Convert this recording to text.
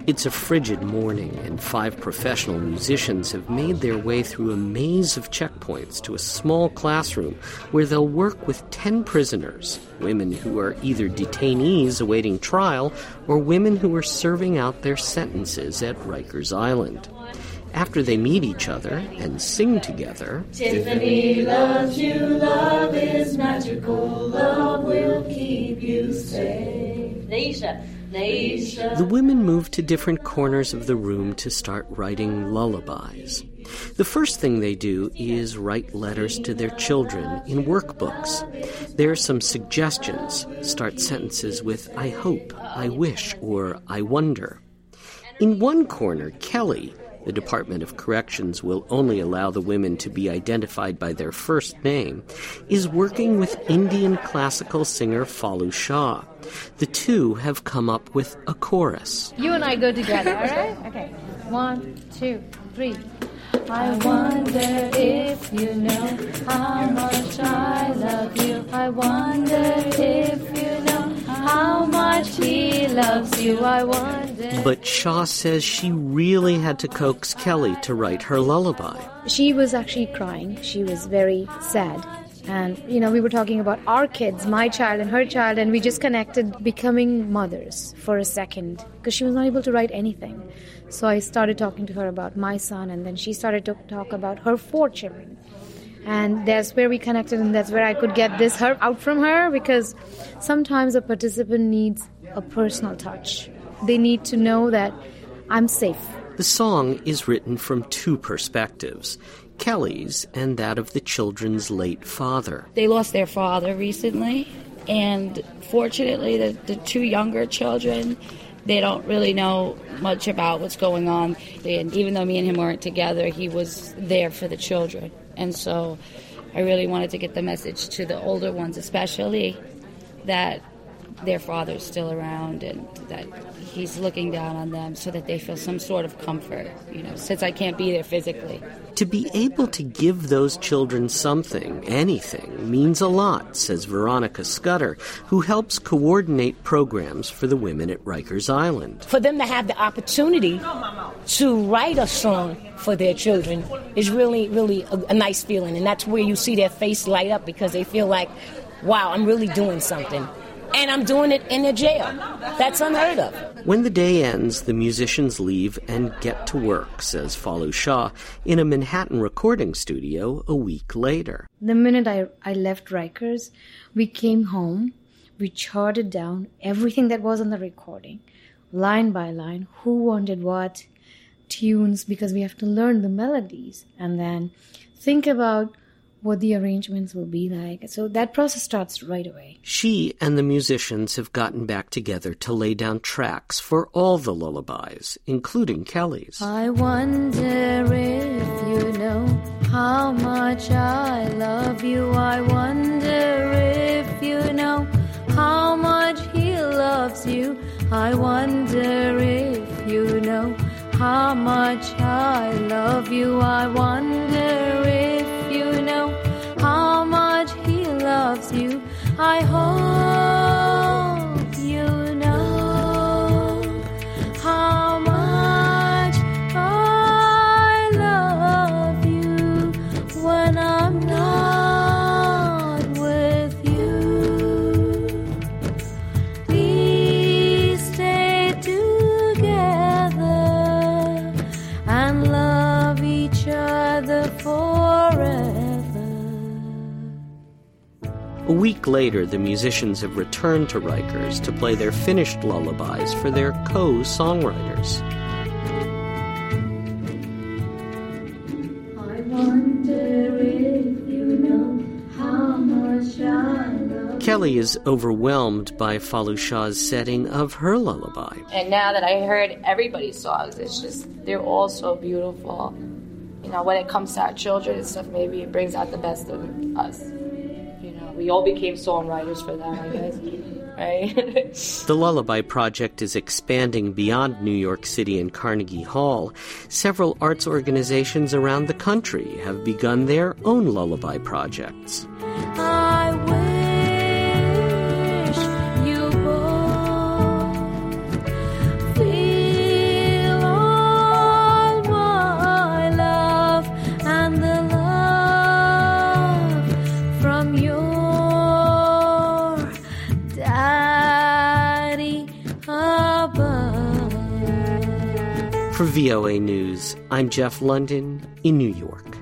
It's a frigid morning, and 5 professional musicians have made their way through a maze of checkpoints to a small classroom where they'll work with 10 prisoners, women who are either detainees awaiting trial or women who are serving out their sentences at Rikers Island. After they meet each other and sing together, Tiffany loves you, love is magical, love will keep you safe. The women move to different corners of the room to start writing lullabies. The first thing they do is write letters to their children in workbooks. There are some suggestions. Start sentences with I hope, I wish, or I wonder. In one corner, Kelly, the Department of Corrections will only allow the women to be identified by their first name, is working with Indian classical singer Falu Shah. The two have come up with a chorus. You and I go together, all right? Okay. 1, 2, 3. I wonder if you know how much I love you. I wonder if you know how much he loves you. I wonder. But Shah says she really had to coax Kelly to write her lullaby. She was actually crying. She was very sad. And, we were talking about our kids, my child and her child, and we just connected becoming mothers for a second because she was not able to write anything. So I started talking to her about my son, and then she started to talk about her 4 children. And that's where we connected, and that's where I could get this out from her, because sometimes a participant needs a personal touch. They need to know that I'm safe. The song is written from 2 perspectives, Kelly's and that of the children's late father. They lost their father recently, and fortunately the 2 younger children, they don't really know much about what's going on. And even though me and him weren't together, he was there for the children. And so I really wanted to get the message to the older ones especially that their father's still around and that he's looking down on them so that they feel some sort of comfort, since I can't be there physically. To be able to give those children something, anything, means a lot, says Veronica Scudder, who helps coordinate programs for the women at Rikers Island. For them to have the opportunity to write a song for their children is really, really a nice feeling. And that's where you see their face light up because they feel like, wow, I'm really doing something. And I'm doing it in a jail. That's unheard of. When the day ends, the musicians leave and get to work, says Falu Shah, in a Manhattan recording studio a week later. The minute I left Rikers, we came home, we charted down everything that was on the recording, line by line, who wanted what, tunes, because we have to learn the melodies, and then think about what the arrangements will be like. So that process starts right away. She and the musicians have gotten back together to lay down tracks for all the lullabies, including Kelly's. I wonder if you know how much I love you. I wonder if you know how much he loves you. I wonder if you know how much I love you. I wonder if you know how much he loves you. I hope you know how much I love you when I'm not with you. Please stay together and love each other forever. A week later, the musicians have returned to Rikers to play their finished lullabies for their co-songwriters. I wonder if you know how much I love. Kelly is overwhelmed by Falu Shah's setting of her lullaby. And now that I heard everybody's songs, it's just, they're all so beautiful. When it comes to our children and stuff, maybe it brings out the best of us. We all became songwriters for them, I guess, right? The Lullaby Project is expanding beyond New York City and Carnegie Hall. Several arts organizations around the country have begun their own lullaby projects. I wish you both feel For VOA News, I'm Jeff London in New York.